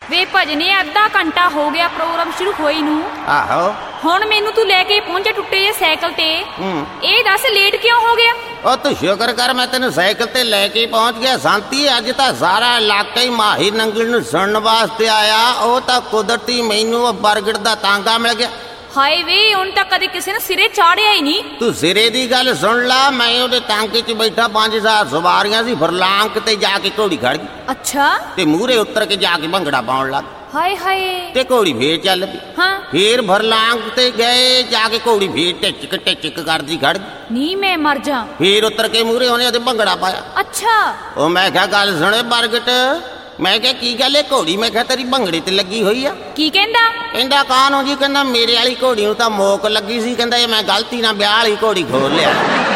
ਵੇ ਭਜਨੇ ਅੱਧਾ ਘੰਟਾ ਹੋ ਗਿਆ ਪ੍ਰੋਗਰਾਮ ਸ਼ੁਰੂ ਹੋਈ ਨੂੰ। ਆਹੋ ਹੁਣ ਮੈਨੂੰ ਤੂੰ ਲੈ ਕੇ ਪਹੁੰਚਿਆ ਟੁੱਟੇ ਜੇ ਸਾਈਕਲ ਤੇ। ਇਹ ਦੱਸ ਲੇਟ ਕਿਉਂ ਹੋ ਗਿਆ? ਉਹ ਤੂੰ ਸ਼ੁਕਰ ਕਰ ਮੈਂ ਤੈਨੂੰ ਸਾਈਕਲ ਤੇ ਲੈ ਕੇ ਪਹੁੰਚ ਗਿਆ ਸ਼ਾਂਤੀ। ਅੱਜ ਤਾਂ ਸਾਰਾ ਇਲਾਕਾ ਹੀ ਮਾਹੀ ਨੰਗਲ ਨੂੰ ਸੁਣਨ ਵਾਸਤੇ ਆਇਆ। ਉਹ ਤਾਂ ਕੁਦਰਤੀ ਮੈਨੂੰ ਬਰਗੜ ਦਾ ਤਾਂਗਾ ਮਿਲ ਗਿਆ। ਹਾਏ ਵੇ ਹੁਣ ਤਾਂ ਕਦੇ ਕਿਸੇ ਨੇ ਸਿਰੇ ਚਾੜਿਆ ਹੀ ਨਹੀਂ। ਤੂੰ ਸਿਰੇ ਦੀ ਗੱਲ ਸੁਣ ਲਾ। ਮੈਂ ਉਹਦੇ ਟਾਂਕੇ 'ਚ ਬੈਠਾ 5-7 ਸਵਾਰੀਆਂ ਸੀ। ਫਰਲਾਂਗ ਤੇ ਜਾ ਕੇ ਘੋੜੀ ਖੜ ਗਈ। ਅੱਛਾ। ਤੇ ਮੂਹਰੇ ਉਤਰ ਕੇ ਜਾ ਕੇ ਭੰਗੜਾ ਪਾਉਣ ਲੱਗ। ਹਾਏ ਹਾਏ। ਤੇ ਘੋੜੀ ਫੇਰ ਚੱਲ ਪਈ। ਹਾਂ ਫੇਰ ਫਰਲਾਂਗ ਤੇ ਗਏ ਜਾ ਕੇ ਘੋੜੀ ਫੇਰ ਟਿਚਕ ਕਰਦੀ ਖੜ ਗਈ। ਨੀ ਮੈਂ ਮਰ ਜਾ। ਫੇਰ ਉਤਰ ਕੇ ਮੂਹਰੇ ਉਹਨੇ ਉਹਦੇ ਭੰਗੜਾ ਪਾਇਆ। ਅੱਛਾ। ਉਹ ਮੈਂ ਕਿਹਾ ਗੱਲ ਸੁਣੇ ਬਰਗਟ। ਮੈਂ ਕਿਹਾ ਕੀ ਗੱਲ ਹੈ ਘੋੜੀ ਮੈਂ ਕਿਹਾ ਤੇਰੀ ਭੰਗੜੇ ਤੇ ਲੱਗੀ ਹੋਈ ਆ। ਕੀ ਕਹਿੰਦਾ? ਕਹਿੰਦਾ ਕਾਹਨੂੰ ਜੀ। ਕਹਿੰਦਾ ਮੇਰੇ ਵਾਲੀ ਘੋੜੀ ਨੂੰ ਤਾਂ ਮੋਕ ਲੱਗੀ ਸੀ। ਕਹਿੰਦਾ ਇਹ ਮੈਂ ਗਲਤੀ ਨਾਲ ਵਿਆਹ ਵਾਲੀ ਘੋੜੀ ਖੋਲ ਲਿਆ।